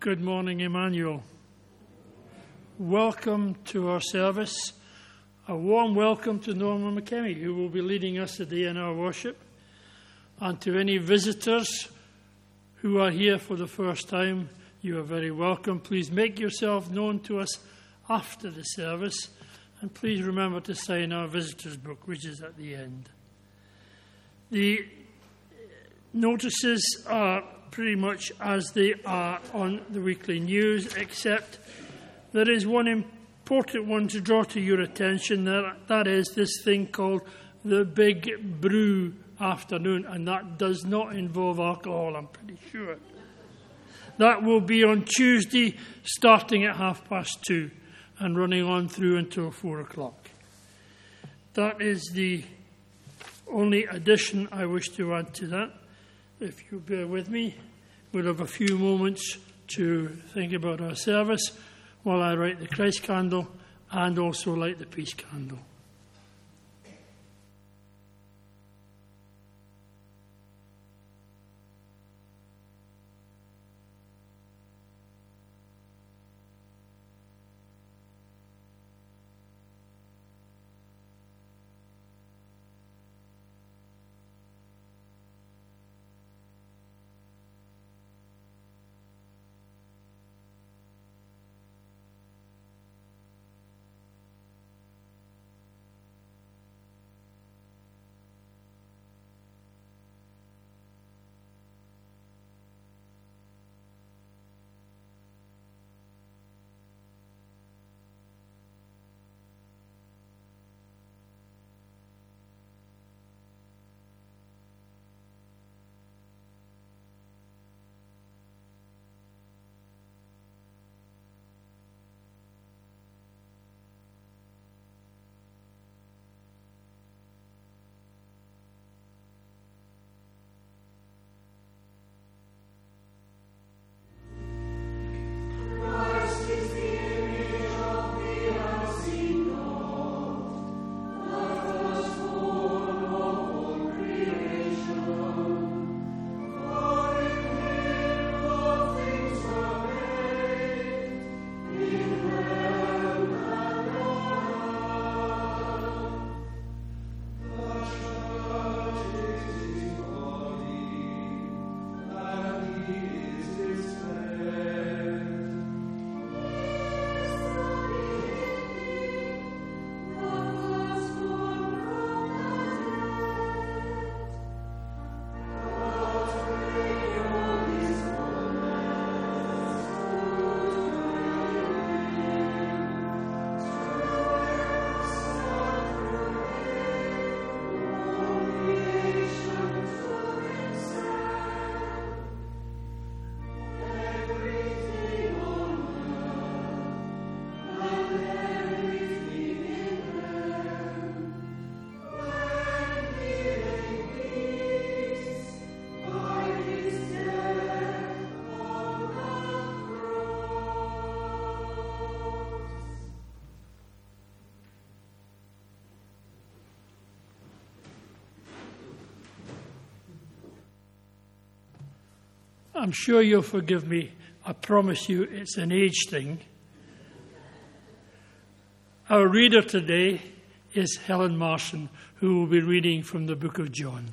Good morning, Emmanuel. Welcome to our service. A warm welcome to Norman McKemmy, who will be leading us today in our worship. And to any visitors who are here for the first time, you are very welcome. Please make yourself known to us after the service. And please remember to sign our visitors book, which is at the end. The notices are pretty much as they are on the weekly news, except there is one important one to draw to your attention. That is this thing called the Big Brew Afternoon, and that does not involve alcohol, I'm pretty sure. That will be on Tuesday, starting at 2:30 and running on through until 4 o'clock. That is the only addition I wish to add to that. If you bear with me, we'll have a few moments to think about our service while I light the Christ candle and also light the peace candle. I'm sure you'll forgive me. I promise you it's an age thing. Our reader today is Helen Marson, who will be reading from the book of John.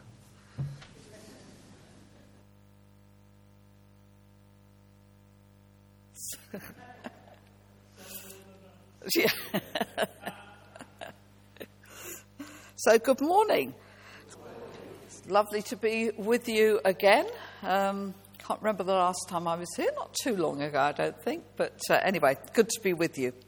So good morning. It's lovely to be with you again. Can't remember the last time I was here, not too long ago, I don't think. But anyway, good to be with you.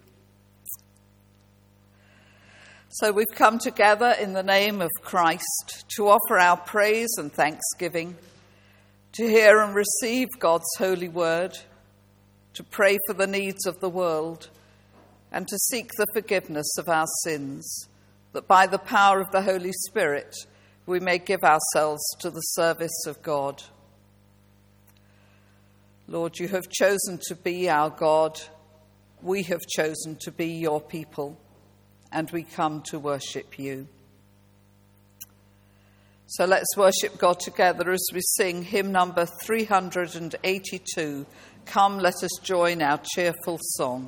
So we've come together in the name of Christ to offer our praise and thanksgiving, to hear and receive God's holy word, to pray for the needs of the world, and to seek the forgiveness of our sins, that by the power of the Holy Spirit we may give ourselves to the service of God. Lord, you have chosen to be our God. We have chosen to be your people, and we come to worship you. So let's worship God together as we sing hymn number 382. Come, let us join our cheerful song.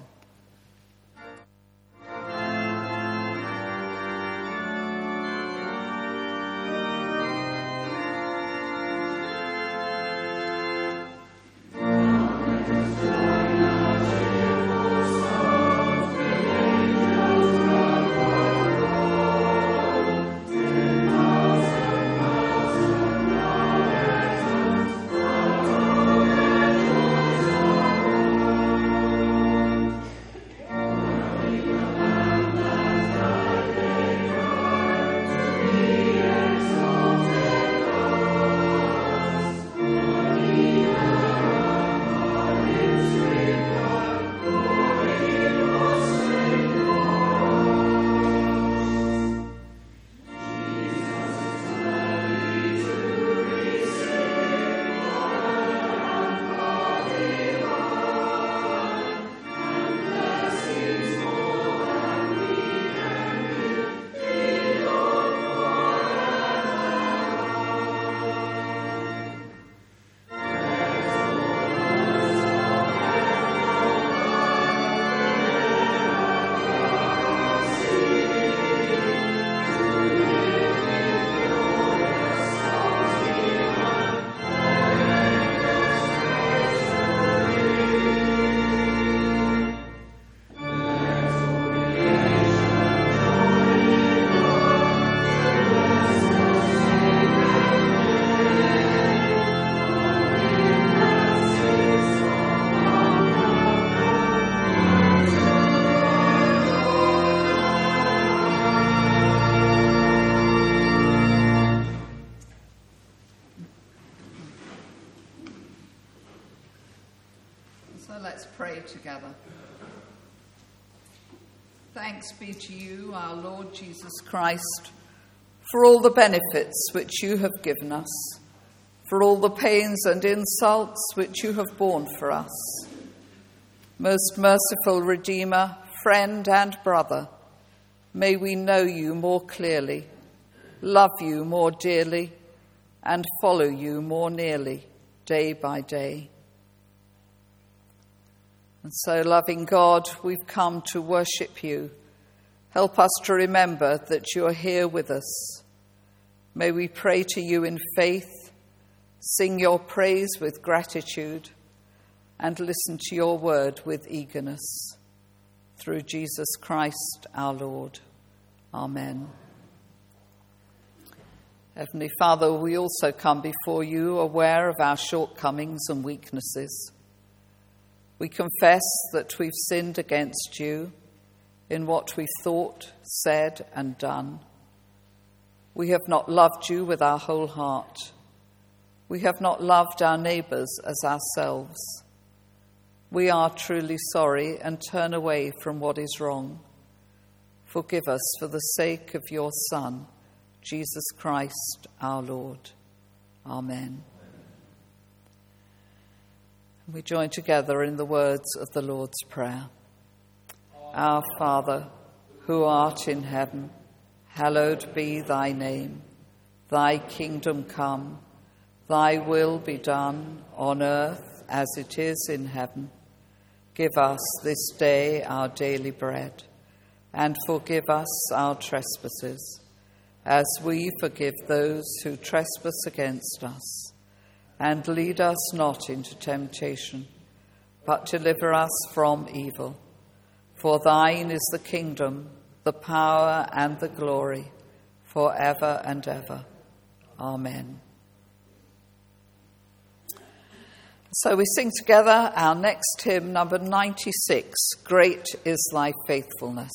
Let's pray together. Thanks be to you, our Lord Jesus Christ, for all the benefits which you have given us, for all the pains and insults which you have borne for us. Most merciful Redeemer, friend and brother, may we know you more clearly, love you more dearly, and follow you more nearly, day by day. And so, loving God, we've come to worship you. Help us to remember that you are here with us. May we pray to you in faith, sing your praise with gratitude, and listen to your word with eagerness. Through Jesus Christ our Lord. Amen. Heavenly Father, we also come before you aware of our shortcomings and weaknesses. We confess that we've sinned against you in what we've thought, said, and done. We have not loved you with our whole heart. We have not loved our neighbours as ourselves. We are truly sorry and turn away from what is wrong. Forgive us for the sake of your Son, Jesus Christ, our Lord. Amen. We join together in the words of the Lord's Prayer. Our Father, who art in heaven, hallowed be thy name. Thy kingdom come, thy will be done on earth as it is in heaven. Give us this day our daily bread, and forgive us our trespasses, as we forgive those who trespass against us. And lead us not into temptation, but deliver us from evil. For thine is the kingdom, the power, and the glory, forever and ever. Amen. So we sing together our next hymn, number 96, Great is Thy Faithfulness.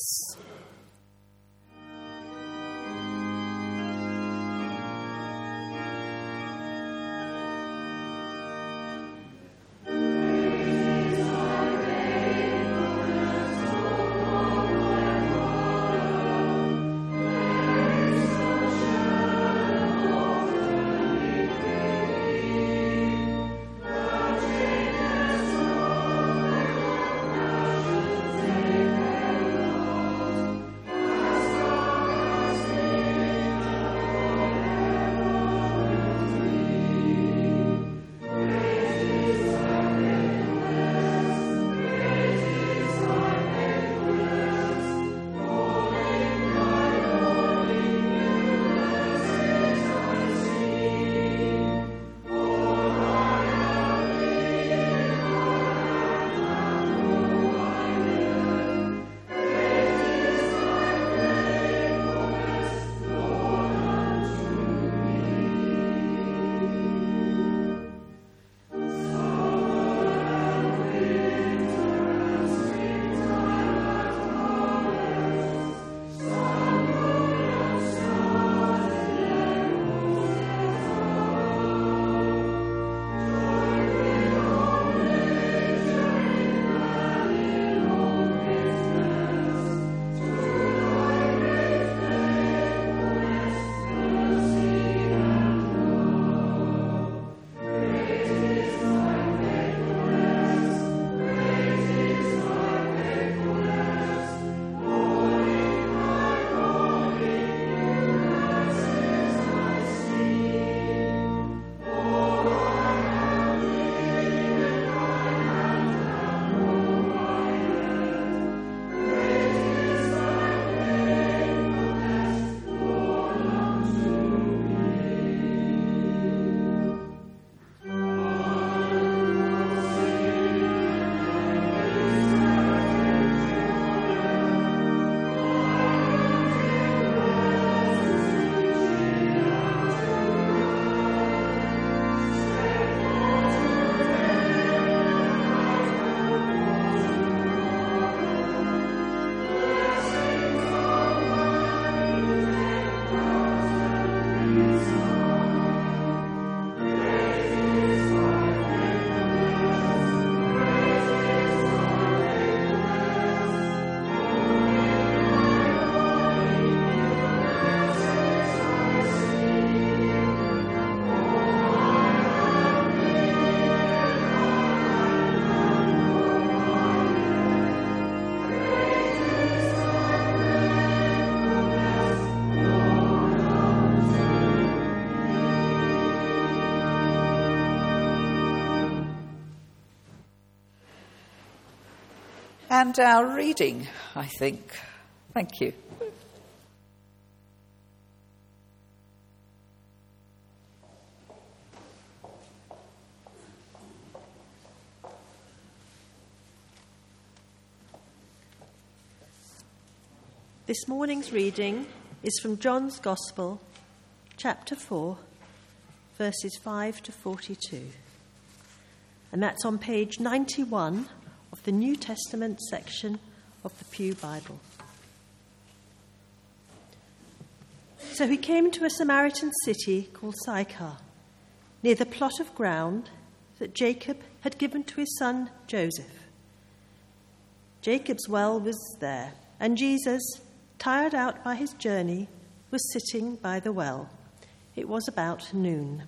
And our reading, I think. Thank you. This morning's reading is from John's Gospel, chapter 4, verses 5 to 42. And that's on page 91 of the New Testament section of the Pew Bible. So he came to a Samaritan city called Sychar, near the plot of ground that Jacob had given to his son Joseph. Jacob's well was there, and Jesus, tired out by his journey, was sitting by the well. It was about noon.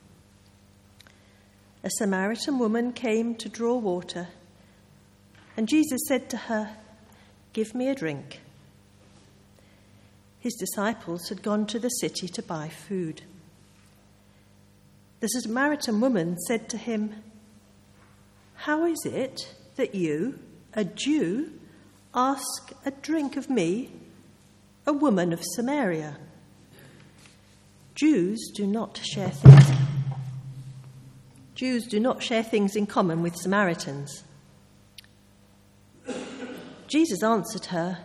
A Samaritan woman came to draw water, and Jesus said to her, "Give me a drink." His disciples had gone to the city to buy food. The Samaritan woman said to him, "How is it that you, a Jew, ask a drink of me, a woman of Samaria?" Jews do not share things in common with Samaritans. Jesus answered her,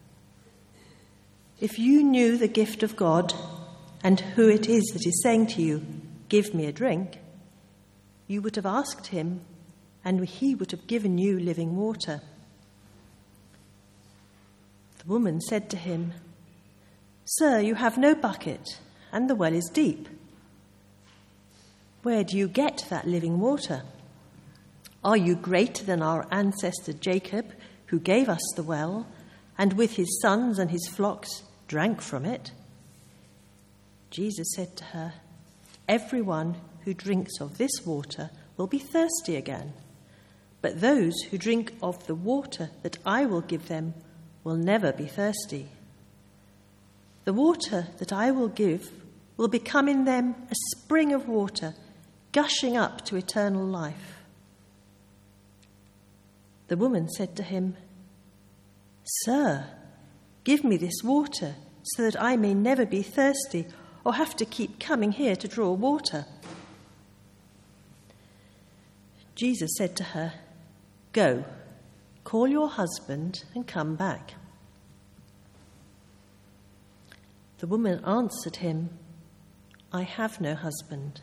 "If you knew the gift of God and who it is that is saying to you, 'Give me a drink,' you would have asked him, and he would have given you living water." The woman said to him, "Sir, you have no bucket, and the well is deep. Where do you get that living water? Are you greater than our ancestor Jacob, who gave us the well, and with his sons and his flocks drank from it?" Jesus said to her, "Everyone who drinks of this water will be thirsty again, but those who drink of the water that I will give them will never be thirsty. The water that I will give will become in them a spring of water, gushing up to eternal life." The woman said to him, "Sir, give me this water so that I may never be thirsty or have to keep coming here to draw water." Jesus said to her, "Go, call your husband and come back." The woman answered him, "I have no husband."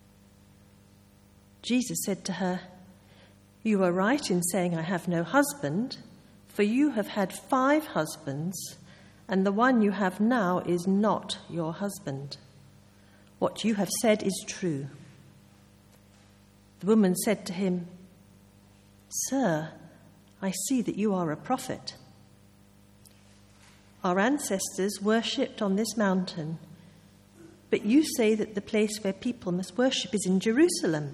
Jesus said to her, "You are right in saying I have no husband, for you have had 5 husbands, and the one you have now is not your husband. What you have said is true." The woman said to him, "Sir, I see that you are a prophet. Our ancestors worshipped on this mountain, but you say that the place where people must worship is in Jerusalem."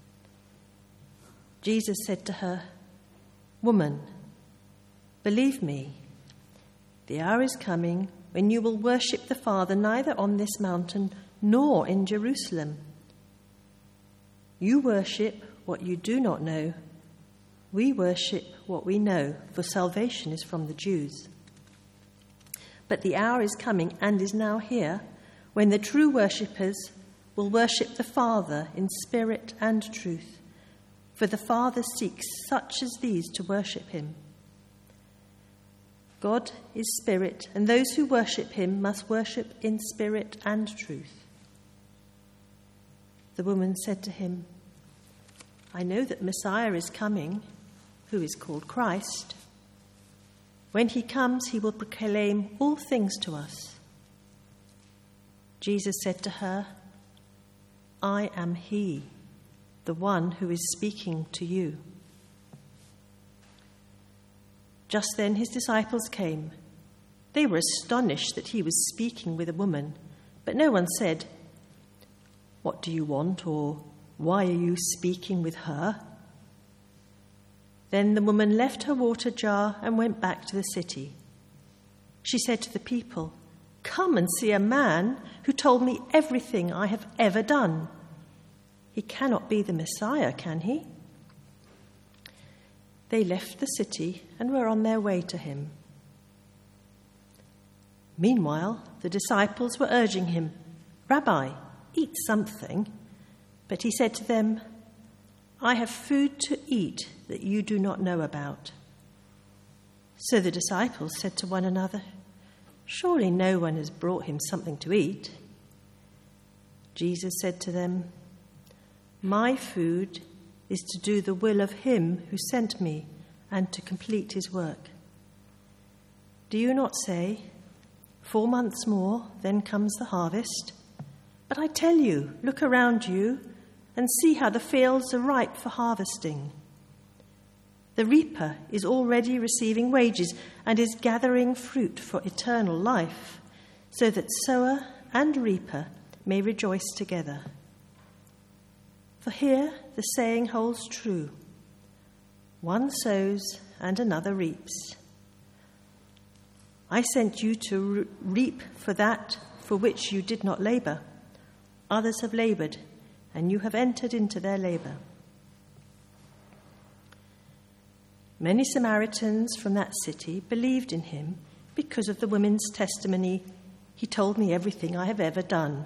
Jesus said to her, "Woman, believe me, the hour is coming when you will worship the Father neither on this mountain nor in Jerusalem. You worship what you do not know. We worship what we know, for salvation is from the Jews. But the hour is coming and is now here when the true worshippers will worship the Father in spirit and truth, for the Father seeks such as these to worship him. God is spirit, and those who worship him must worship in spirit and truth." The woman said to him, "I know that Messiah is coming, who is called Christ. When he comes, he will proclaim all things to us." Jesus said to her, "I am he, the one who is speaking to you." Just then his disciples came. They were astonished that he was speaking with a woman, but no one said, "What do you want?" or "Why are you speaking with her?" Then the woman left her water jar and went back to the city. She said to the people, "Come and see a man who told me everything I have ever done. He cannot be the Messiah, can he?" they left the city and were on their way to him. Meanwhile, the disciples were urging him, "Rabbi, eat something." But he said to them, "I have food to eat that you do not know about." So the disciples said to one another, "Surely no one has brought him something to eat." Jesus said to them, "My food is to do the will of him who sent me and to complete his work. Do you not say, 4 months more, then comes the harvest? But I tell you, look around you and see how the fields are ripe for harvesting. The reaper is already receiving wages and is gathering fruit for eternal life, so that sower and reaper may rejoice together. For here the saying holds true, one sows and another reaps. I sent you to reap for that for which you did not labor. Others have labored, and you have entered into their labor." Many Samaritans from that city believed in him because of the woman's testimony, "He told me everything I have ever done."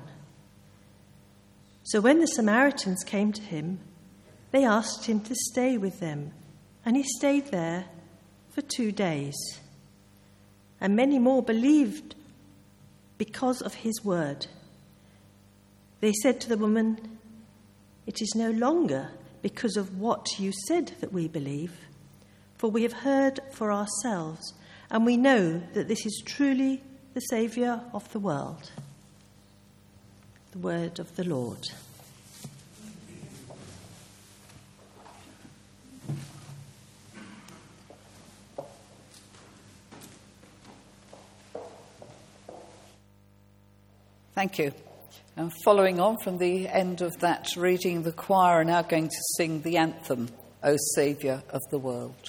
So when the Samaritans came to him, they asked him to stay with them, and he stayed there for 2 days. And many more believed because of his word. They said to the woman, "It is no longer because of what you said that we believe, for we have heard for ourselves, and we know that this is truly the Saviour of the world." The word of the Lord. Thank you. And following on from the end of that reading, the choir are now going to sing the anthem, "O Saviour of the World."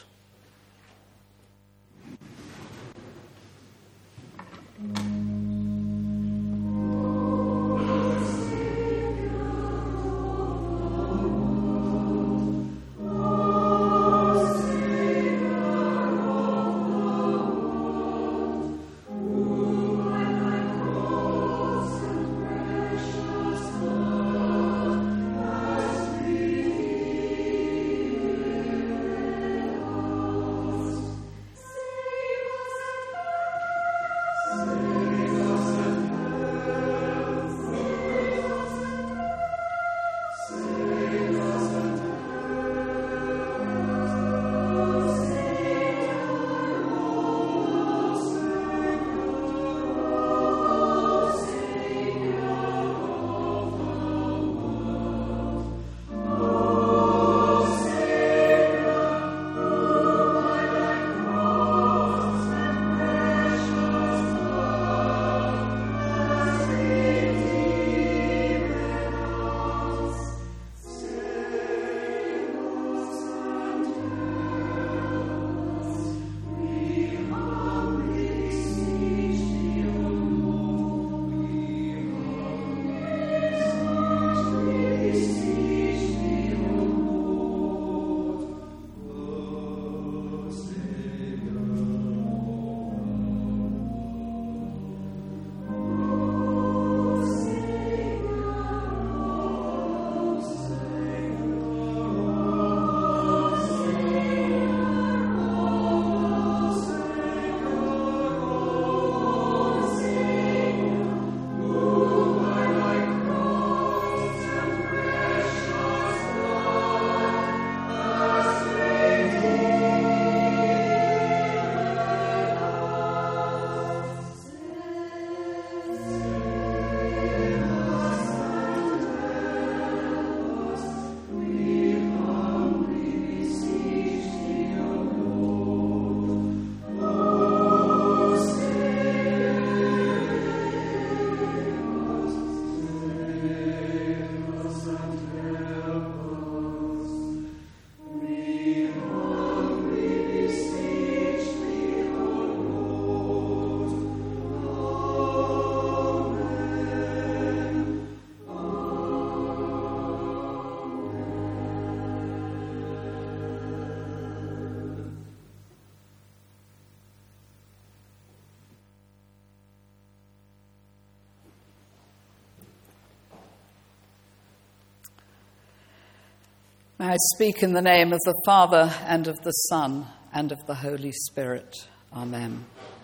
May I speak in the name of the Father, and of the Son, and of the Holy Spirit. Amen.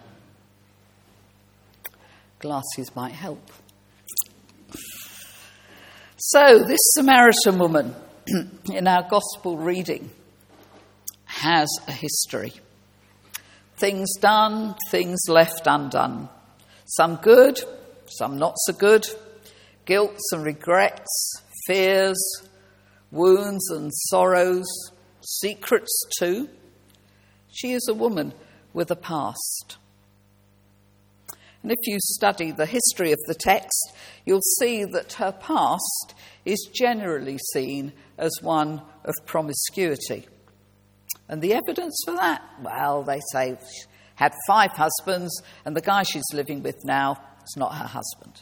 Glasses might help. So, this Samaritan woman in our Gospel reading has a history. Things done, things left undone. Some good, some not so good. Guilt and regrets, fears, wounds and sorrows, secrets too. She is a woman with a past. And if you study the history of the text, you'll see that her past is generally seen as one of promiscuity. And the evidence for that? Well, they say she had 5 husbands, and the guy she's living with now is not her husband.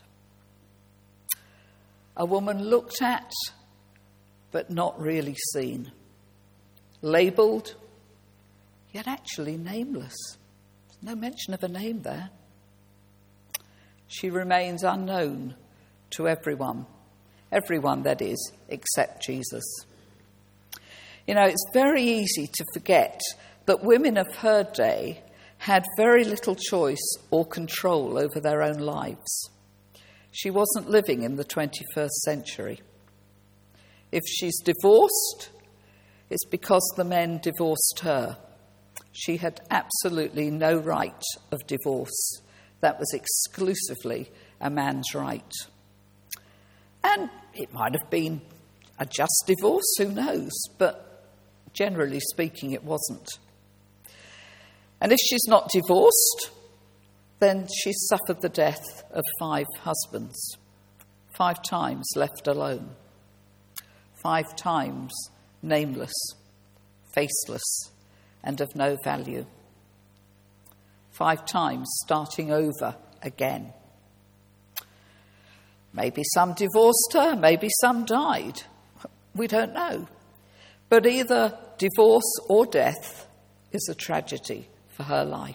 A woman looked at, but not really seen. Labelled, yet actually nameless. There's no mention of a name there. She remains unknown to everyone. Everyone, that is, except Jesus. You know, it's very easy to forget that women of her day had very little choice or control over their own lives. She wasn't living in the 21st century. If she's divorced, it's because the men divorced her. She had absolutely no right of divorce. That was exclusively a man's right. And it might have been a just divorce, who knows? But generally speaking, it wasn't. And if she's not divorced, then she's suffered the death of 5 husbands, 5 times left alone. 5 times nameless, faceless, and of no value. 5 times starting over again. Maybe some divorced her, maybe some died. We don't know. But either divorce or death is a tragedy for her life.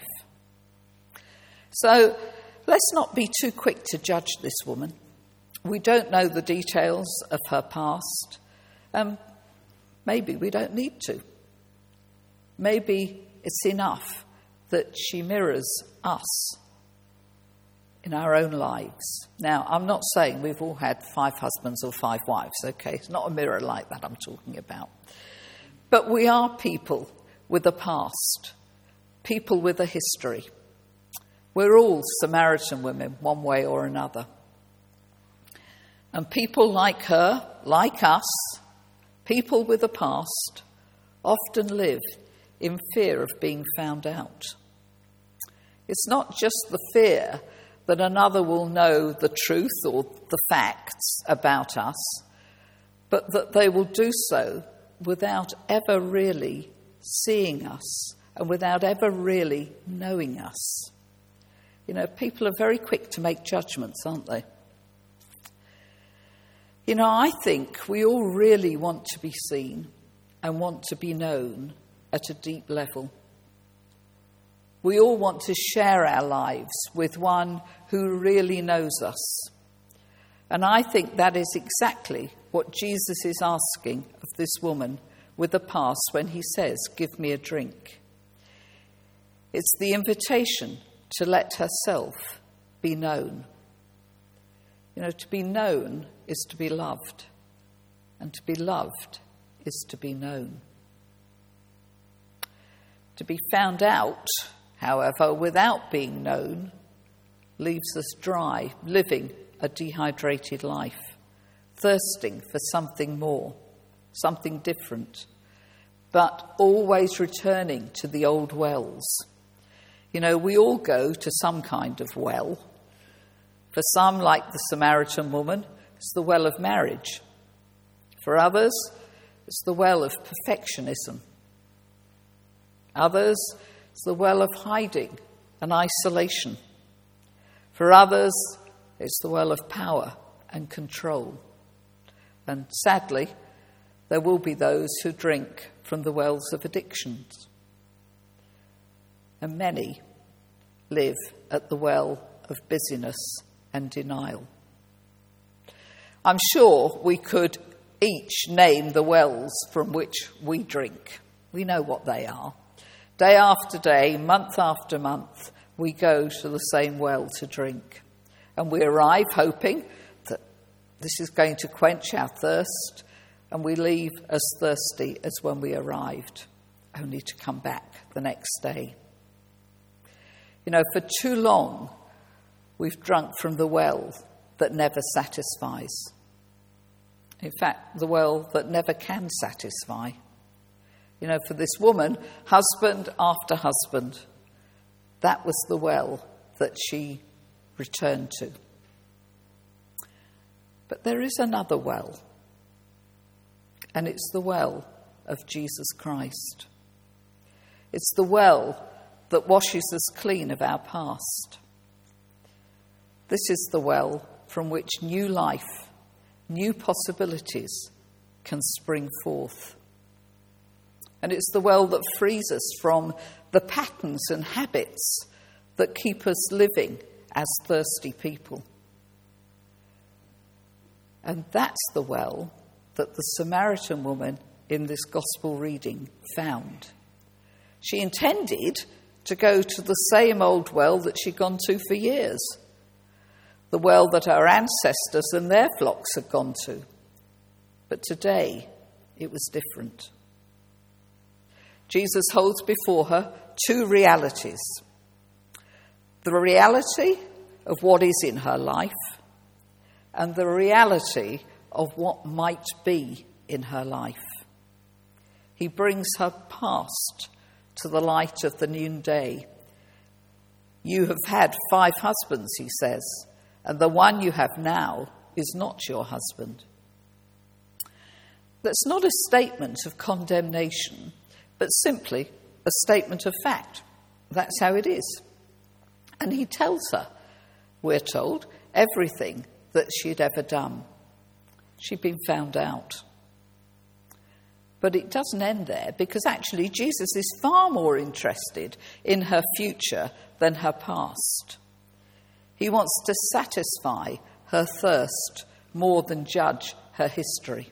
So let's not be too quick to judge this woman. We don't know the details of her past. Maybe we don't need to. Maybe it's enough that she mirrors us in our own lives. Now, I'm not saying we've all had 5 husbands or 5 wives, okay? It's not a mirror like that I'm talking about. But we are people with a past, people with a history. We're all Samaritan women, one way or another. And people like her, like us, people with a past, often live in fear of being found out. It's not just the fear that another will know the truth or the facts about us, but that they will do so without ever really seeing us and without ever really knowing us. You know, people are very quick to make judgments, aren't they? You know, I think we all really want to be seen and want to be known at a deep level. We all want to share our lives with one who really knows us. And I think that is exactly what Jesus is asking of this woman with a past when he says, "Give me a drink." It's the invitation to let herself be known. You know, to be known is to be loved, and to be loved is to be known. To be found out, however, without being known, leaves us dry, living a dehydrated life, thirsting for something more, something different, but always returning to the old wells. You know, we all go to some kind of well. For some, like the Samaritan woman, it's the well of marriage. For others, it's the well of perfectionism. Others, it's the well of hiding and isolation. For others, it's the well of power and control. And sadly, there will be those who drink from the wells of addictions. And many live at the well of busyness and denial. I'm sure we could each name the wells from which we drink. We know what they are. Day after day, month after month, we go to the same well to drink. And we arrive hoping that this is going to quench our thirst, and we leave as thirsty as when we arrived, only to come back the next day. You know, for too long, we've drunk from the well that never satisfies. In fact, the well that never can satisfy. You know, for this woman, husband after husband, that was the well that she returned to. But there is another well, and it's the well of Jesus Christ. It's the well that washes us clean of our past. This is the well from which new life, new possibilities can spring forth. And it's the well that frees us from the patterns and habits that keep us living as thirsty people. And that's the well that the Samaritan woman in this gospel reading found. She intended to go to the same old well that she'd gone to for years, the well that our ancestors and their flocks had gone to. But today, it was different. Jesus holds before her two realities. The reality of what is in her life, and the reality of what might be in her life. He brings her past to the light of the noonday. You have had 5 husbands, he says, and the one you have now is not your husband. That's not a statement of condemnation, but simply a statement of fact. That's how it is. And he tells her, we're told, everything that she'd ever done. She'd been found out. But it doesn't end there, because actually Jesus is far more interested in her future than her past. He wants to satisfy her thirst more than judge her history.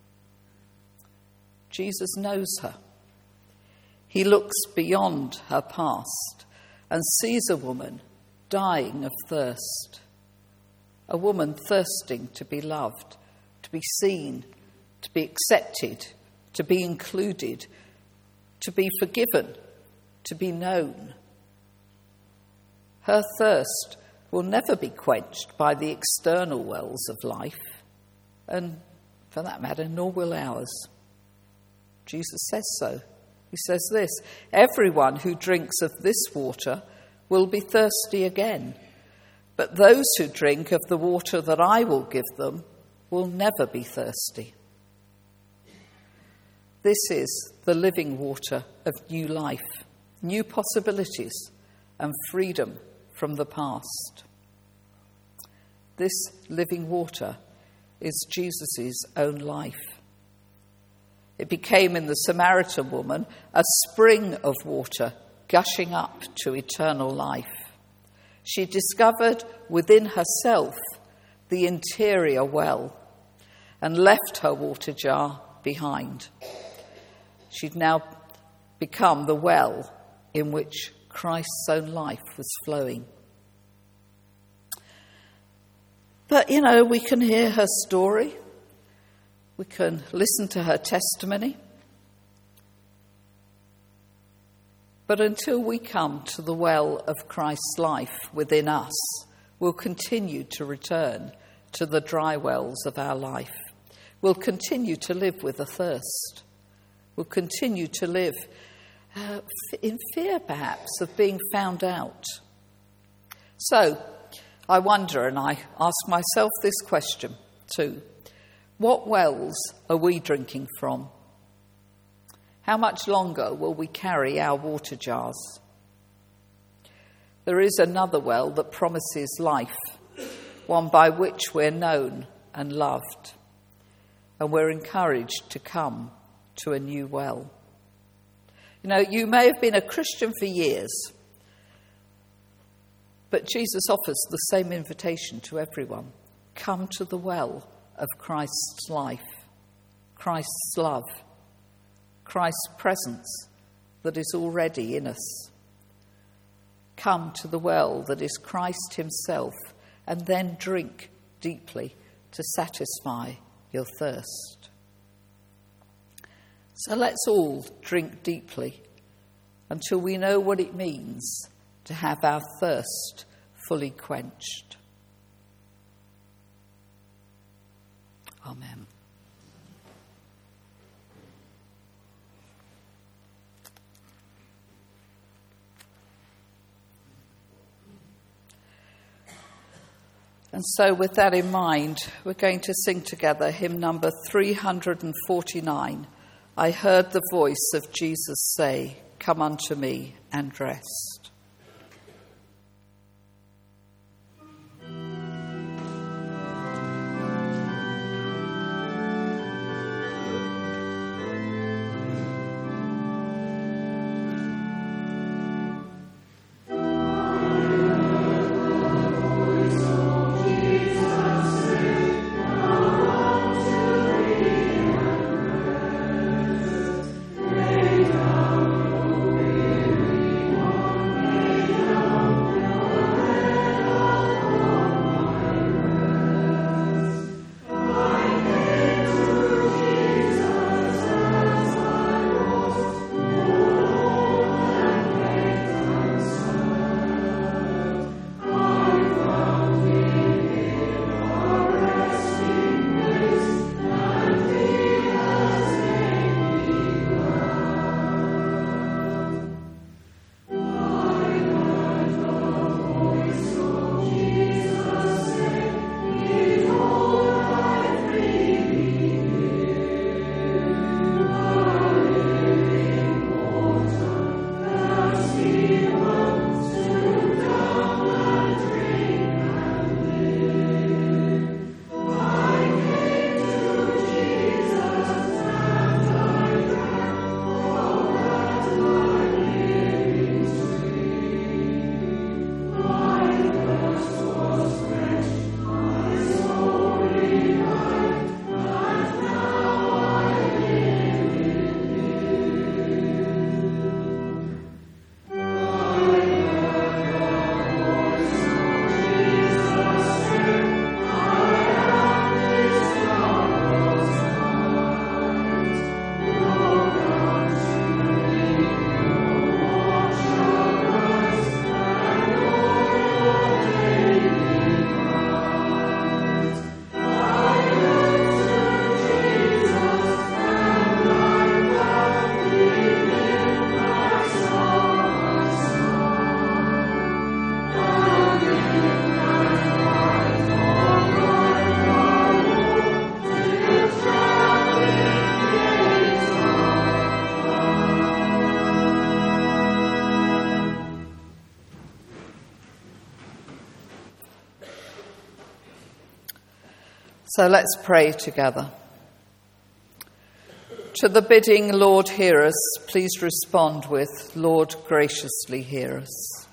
Jesus knows her. He looks beyond her past and sees a woman dying of thirst. A woman thirsting to be loved, to be seen, to be accepted, to be included, to be forgiven, to be known. Her thirst will never be quenched by the external wells of life, and for that matter, nor will ours. Jesus says so. He says this, everyone who drinks of this water will be thirsty again. But those who drink of the water that I will give them will never be thirsty. This is the living water of new life, new possibilities, and freedom from the past. This living water is Jesus' own life. It became in the Samaritan woman a spring of water gushing up to eternal life. She discovered within herself the interior well and left her water jar behind. She'd now become the well in which Christ's own life was flowing. But, you know, we can hear her story. We can listen to her testimony. But until we come to the well of Christ's life within us, we'll continue to return to the dry wells of our life. We'll continue to live with a thirst. We'll continue to live in fear, perhaps, of being found out. So, I wonder, and I ask myself this question too, what wells are we drinking from? How much longer will we carry our water jars? There is another well that promises life, one by which we're known and loved, and we're encouraged to come to a new well. You know, you may have been a Christian for years, but Jesus offers the same invitation to everyone. Come to the well of Christ's life. Christ's love, Christ's presence that is already in us. Come to the well that is Christ himself, and then drink deeply to satisfy your thirst. So let's all drink deeply until we know what it means to have our thirst fully quenched. Amen. And so with that in mind, we're going to sing together hymn number 349. I heard the voice of Jesus say, "Come unto me and rest." So let's pray together. To the bidding, Lord, hear us, please respond with, Lord, graciously hear us.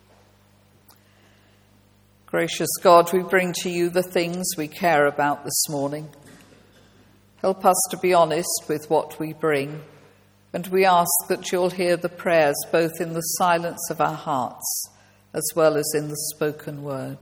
Gracious God, we bring to you the things we care about this morning. Help us to be honest with what we bring, and we ask that you'll hear the prayers both in the silence of our hearts as well as in the spoken word.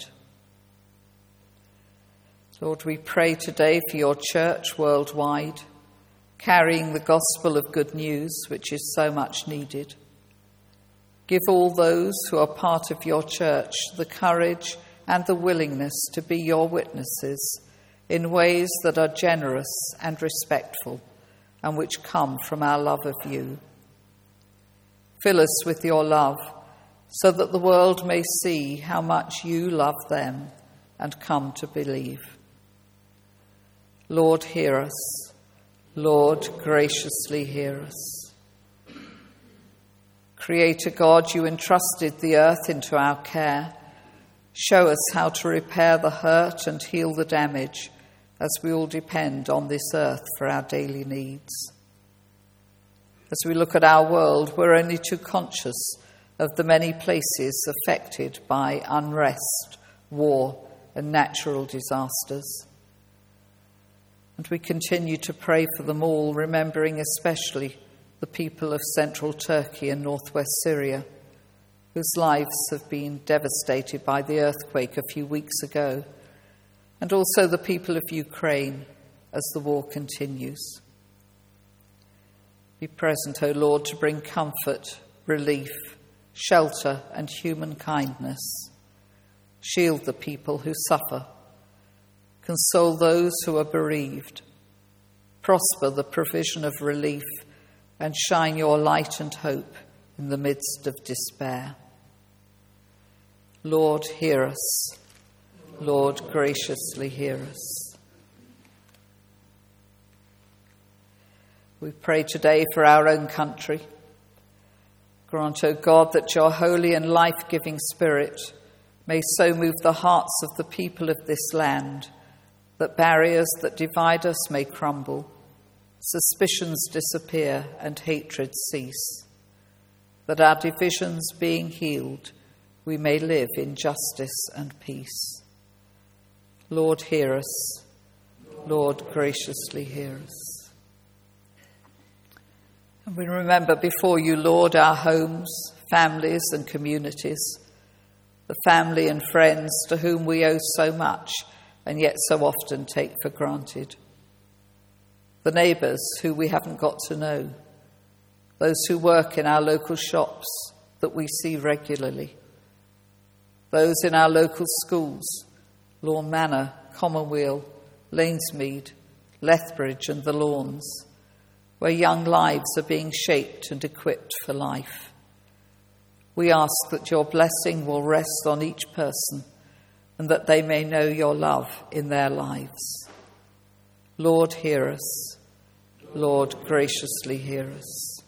Lord, we pray today for your church worldwide, carrying the gospel of good news, which is so much needed. Give all those who are part of your church the courage and the willingness to be your witnesses in ways that are generous and respectful and which come from our love of you. Fill us with your love so that the world may see how much you love them and come to believe. Lord, hear us. Lord, graciously hear us. Creator God, you entrusted the earth into our care. Show us how to repair the hurt and heal the damage, as we all depend on this earth for our daily needs. As we look at our world, we're only too conscious of the many places affected by unrest, war, and natural disasters. And we continue to pray for them all, remembering especially the people of central Turkey and northwest Syria, whose lives have been devastated by the earthquake a few weeks ago, and also the people of Ukraine as the war continues. Be present, O Lord, to bring comfort, relief, shelter, and human kindness. Shield the people who suffer. Console those who are bereaved. Prosper the provision of relief, and shine your light and hope in the midst of despair. Lord, hear us. Lord, graciously hear us. We pray today for our own country. Grant, O God, that your holy and life-giving Spirit may so move the hearts of the people of this land that barriers that divide us may crumble, suspicions disappear, and hatred cease, that our divisions being healed, we may live in justice and peace. Lord, hear us. Lord, graciously hear us. And we remember before you, Lord, our homes, families, and communities, the family and friends to whom we owe so much and yet so often take for granted. The neighbours who we haven't got to know, those who work in our local shops that we see regularly, those in our local schools, Lawn Manor, Commonweal, Lanesmead, Lethbridge and the Lawns, where young lives are being shaped and equipped for life. We ask that your blessing will rest on each person and that they may know your love in their lives. Lord, hear us. Lord, graciously hear us.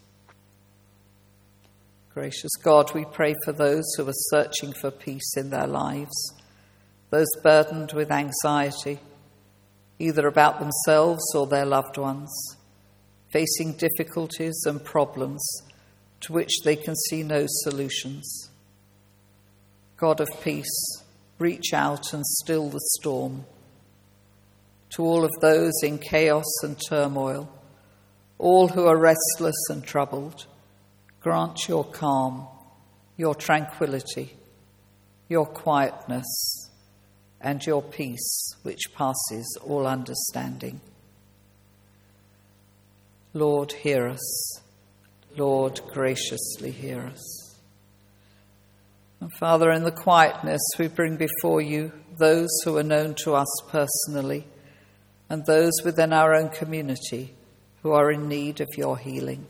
Gracious God, we pray for those who are searching for peace in their lives, those burdened with anxiety, either about themselves or their loved ones, facing difficulties and problems to which they can see no solutions. God of peace, reach out and still the storm. To all of those in chaos and turmoil, all who are restless and troubled, grant your calm, your tranquility, your quietness, and your peace which passes all understanding. Lord, hear us. Lord, graciously hear us. And Father, in the quietness we bring before you those who are known to us personally and those within our own community who are in need of your healing.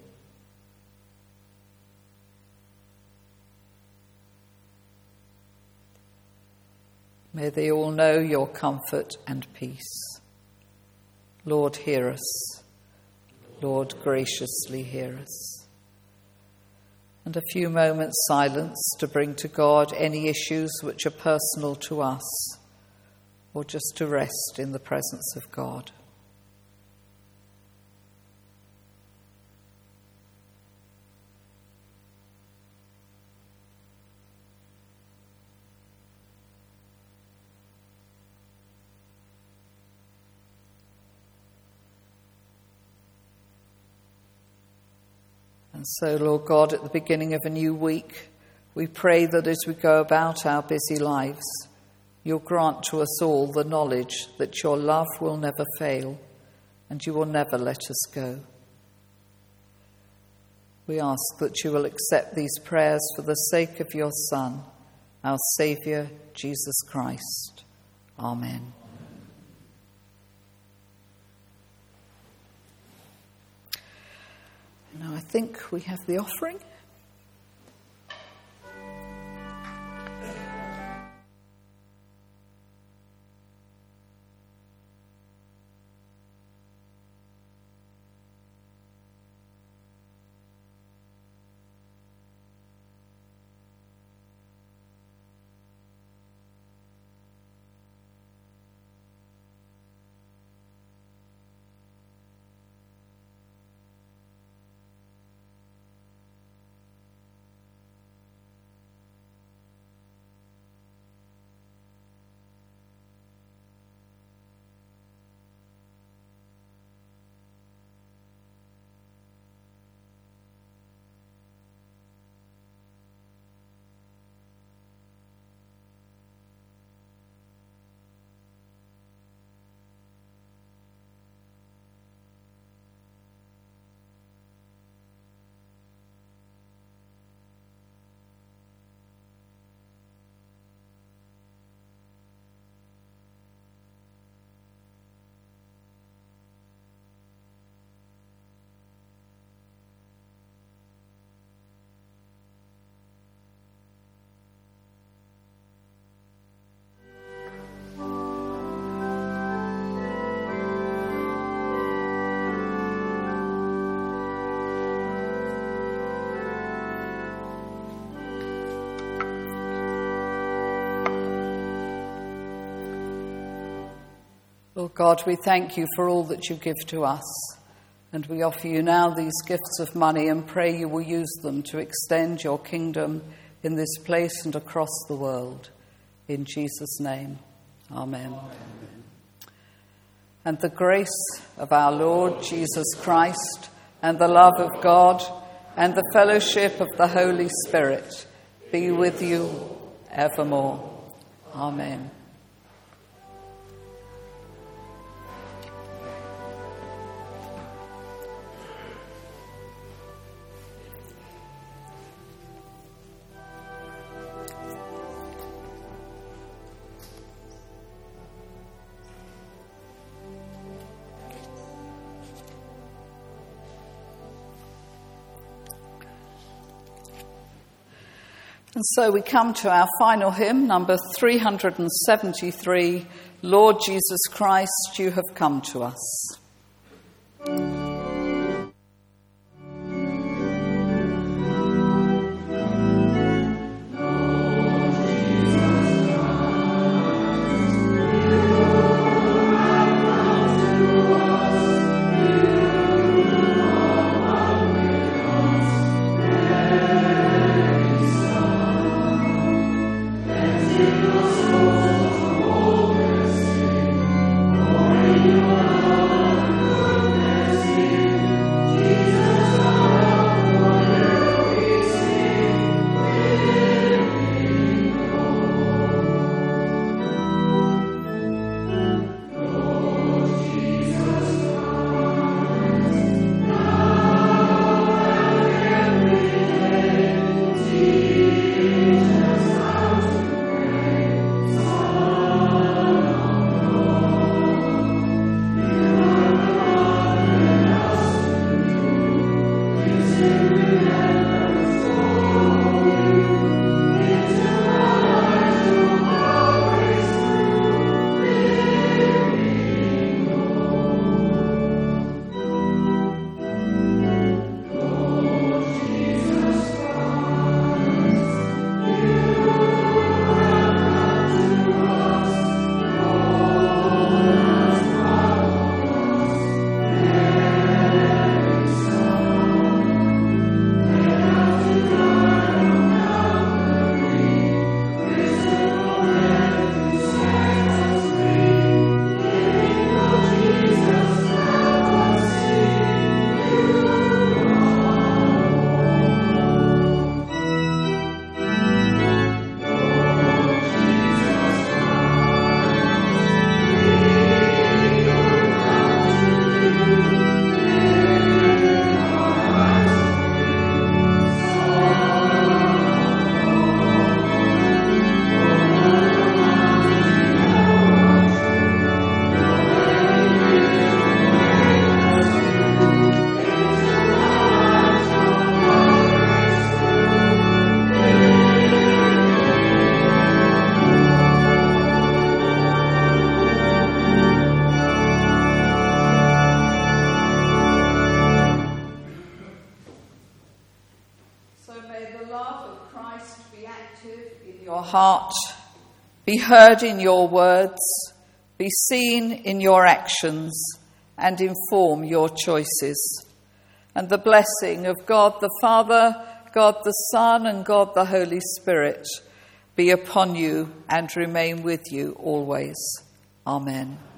May they all know your comfort and peace. Lord, hear us. Lord, graciously hear us. And a few moments' silence to bring to God any issues which are personal to us, or just to rest in the presence of God. And so, Lord God, at the beginning of a new week, we pray that as we go about our busy lives, you'll grant to us all the knowledge that your love will never fail and you will never let us go. We ask that you will accept these prayers for the sake of your Son, our Saviour, Jesus Christ. Amen. Now I think we have the offering. Lord God, we thank you for all that you give to us, and we offer you now these gifts of money and pray you will use them to extend your kingdom in this place and across the world. In Jesus' name, amen. And the grace of our Lord Jesus Christ and the love of God and the fellowship of the Holy Spirit be with you evermore. Amen. And so we come to our final hymn, number 373, Lord Jesus Christ, you have come to us. Heart, be heard in your words, be seen in your actions, and inform your choices. And the blessing of God the Father, God the Son, and God the Holy Spirit be upon you and remain with you always. Amen.